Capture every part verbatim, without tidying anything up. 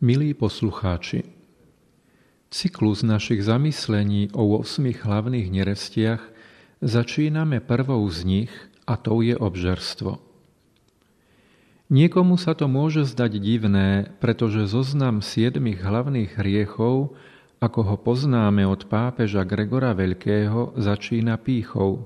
Milí poslucháči, cyklus našich zamyslení o ôsmich hlavných nerestiach začíname prvou z nich a tou je obžerstvo. Niekomu sa to môže zdať divné, pretože zoznam siedmich hlavných hriechov, ako ho poznáme od pápeža Gregora Veľkého, začína pýchou.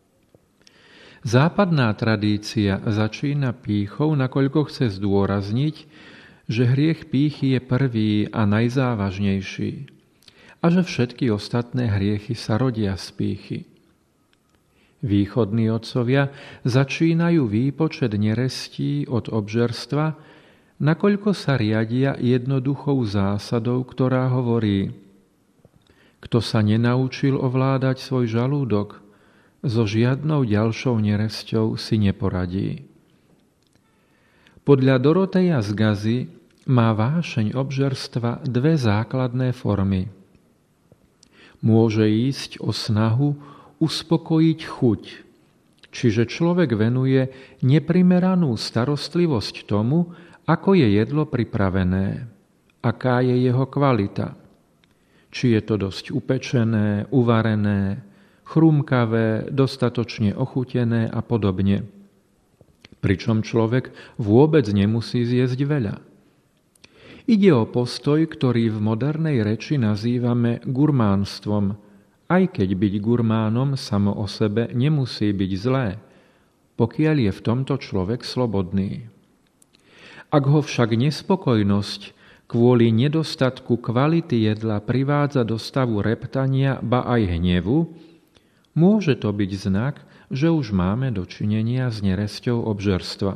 Západná tradícia začína pýchou, nakoľko chce zdôrazniť, že hriech pýchy je prvý a najzávažnejší a že všetky ostatné hriechy sa rodia z pýchy. Východní otcovia začínajú výpočet nerestí od obžerstva, nakoľko sa riadia jednoduchou zásadou, ktorá hovorí: kto sa nenaučil ovládať svoj žalúdok, so žiadnou ďalšou neresťou si neporadí. Podľa Doroteja z Gazy má vášeň obžerstva dve základné formy. Môže ísť o snahu uspokojiť chuť, čiže človek venuje neprimeranú starostlivosť tomu, ako je jedlo pripravené, aká je jeho kvalita. Či je to dosť upečené, uvarené, chrumkavé, dostatočne ochutené a podobne. Pričom človek vôbec nemusí zjesť veľa. Ide o postoj, ktorý v modernej reči nazývame gurmánstvom, aj keď byť gurmánom samo o sebe nemusí byť zlé, pokiaľ je v tomto človek slobodný. Ak ho však nespokojnosť kvôli nedostatku kvality jedla privádza do stavu reptania, ba aj hnevu, môže to byť znak, že už máme dočinenia s neresťou obžerstva.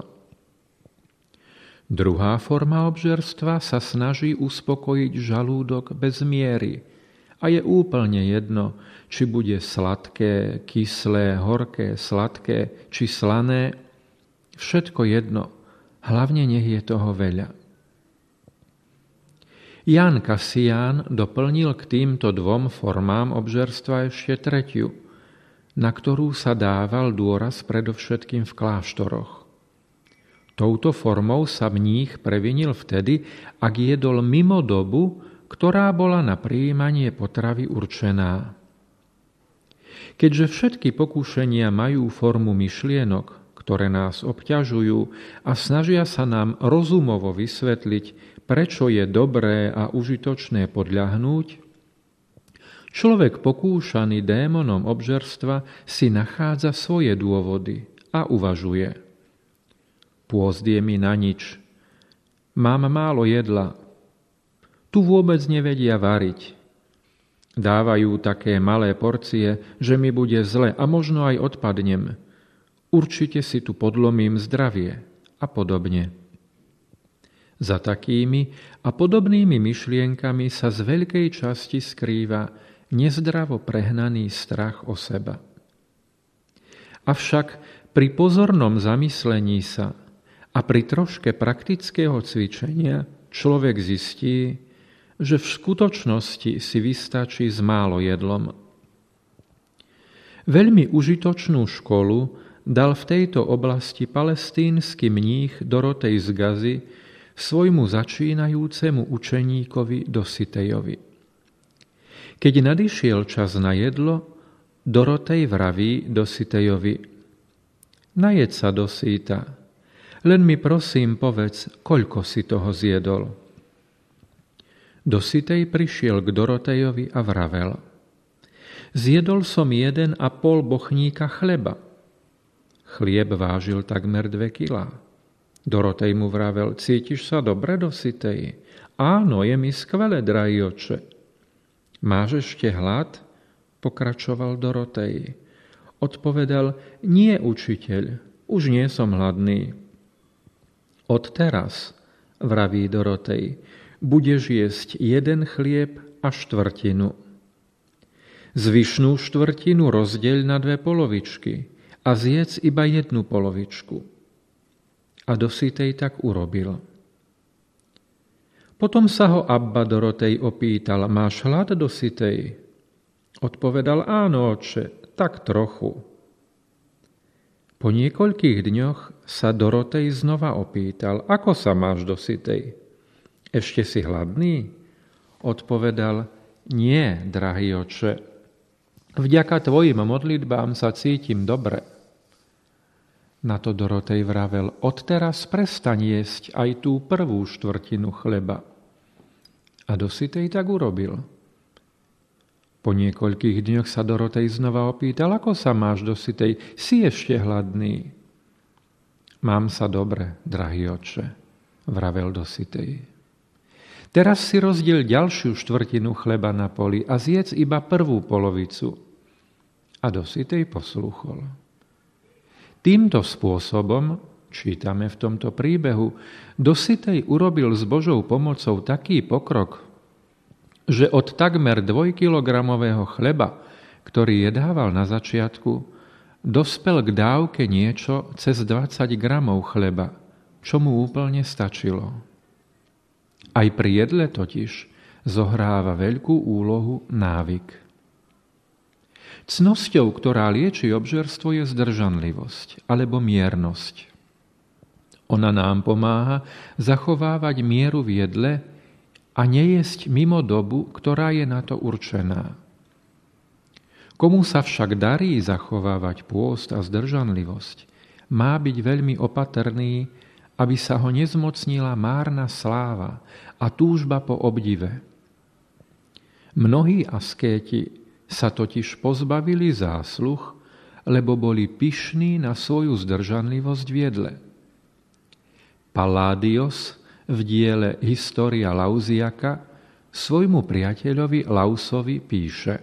Druhá forma obžerstva sa snaží uspokojiť žalúdok bez miery a je úplne jedno, či bude sladké, kyslé, horké, sladké či slané, všetko jedno, hlavne nech je toho veľa. Ján Kasián doplnil k týmto dvom formám obžerstva ešte tretiu, na ktorú sa dával dôraz predovšetkým v kláštoroch. Touto formou sa mních previnil vtedy, ak jedol mimo dobu, ktorá bola na prijímanie potravy určená. Keďže všetky pokúšania majú formu myšlienok, ktoré nás obťažujú a snažia sa nám rozumovo vysvetliť, prečo je dobré a užitočné podľahnúť, človek pokúšaný démonom obžerstva si nachádza svoje dôvody a uvažuje: pôst je mi na nič, mám málo jedla, tu vôbec nevedia variť, dávajú také malé porcie, že mi bude zle a možno aj odpadnem, určite si tu podlomím zdravie a podobne. Za takými a podobnými myšlienkami sa z veľkej časti skrýva nezdravo prehnaný strach o seba. Avšak pri pozornom zamyslení sa a pri troške praktického cvičenia človek zistí, že v skutočnosti si vystačí s málo jedlom. Veľmi užitočnú školu dal v tejto oblasti palestínsky mních Dorotej z Gazy svojmu začínajúcemu učeníkovi Dositejovi. Keď nadišiel čas na jedlo, Dorotej vraví Dositejovi: najed sa dosýta, len mi prosím povedz, koľko si toho zjedol. Dositej prišiel k Dorotejovi a vravel: zjedol som jeden a pol bochníka chleba. Chlieb vážil takmer dve kilá. Dorotej mu vravel: cítiš sa dobre, Dositej? Áno, je mi skvele, drahý oče. Máš ešte hlad? Pokračoval Dorotej. Odpovedal: nie, učiteľ, už nie som hladný. Od teraz, vraví Dorotej, budeš jesť jeden chlieb a štvrtinu. Zvyšnú štvrtinu rozdeľ na dve polovičky a zjedz iba jednu polovičku. A Dositej tak urobil. Potom sa ho Abba Dorotej opýtal: máš hlad, Dositej? Odpovedal: áno, oče, tak trochu. Po niekoľkých dňoch sa Dorotej znova opýtal: ako sa máš, Dositej? Ešte si hladný? Odpovedal: Nie, drahý oče. Vďaka tvojim modlitbám sa cítim dobre. Na to Dorotej vravel: Odteraz prestaň jesť aj tú prvú štvrtinu chleba. A dositej tak urobil. Po niekoľkých dňoch sa Dorotej znova opýtal: Ako sa máš, dositej? Si ešte hladný? Mám sa dobre, drahý oče, vravel dositej. Teraz si rozdiel ďalšiu štvrtinu chleba na poli a zjedz iba prvú polovicu. A dositej posluchol. Týmto spôsobom, čítame v tomto príbehu, dositej urobil s Božou pomocou taký pokrok, že od takmer dvojkilogramového chleba, ktorý jedával na začiatku, dospel k dávke niečo cez dvadsať gramov chleba, čo mu úplne stačilo. Aj pri jedle totiž zohráva veľkú úlohu návyk. Cnosťou, ktorá lieči obžerstvo, je zdržanlivosť alebo miernosť. Ona nám pomáha zachovávať mieru v jedle a nejesť mimo dobu, ktorá je na to určená. Komu sa však darí zachovávať pôst a zdržanlivosť, má byť veľmi opatrný, aby sa ho nezmocnila márna sláva a túžba po obdive. Mnohí askéti sa totiž pozbavili zásluh, lebo boli pyšní na svoju zdržanlivosť v jedle. Paládios v diele História Lausiaka svojmu priateľovi Lausovi píše: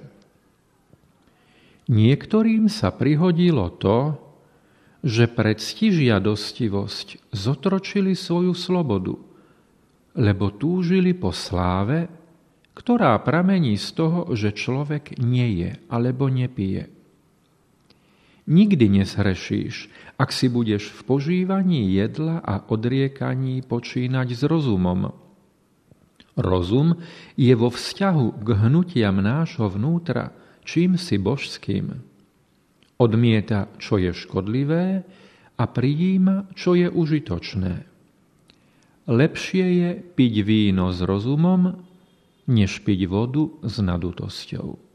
Niektorým sa prihodilo to, že pre ctižiadostivosť zotročili svoju slobodu, lebo túžili po sláve, ktorá pramení z toho, že človek neje alebo nepije. Nikdy nezhrešíš, ak si budeš v požívaní jedla a odriekaní počínať s rozumom. Rozum je vo vzťahu k hnutiam nášho vnútra čímsi božským. Odmieta, čo je škodlivé, a prijíma, čo je užitočné. Lepšie je piť víno s rozumom, než piť vodu s nadutosťou.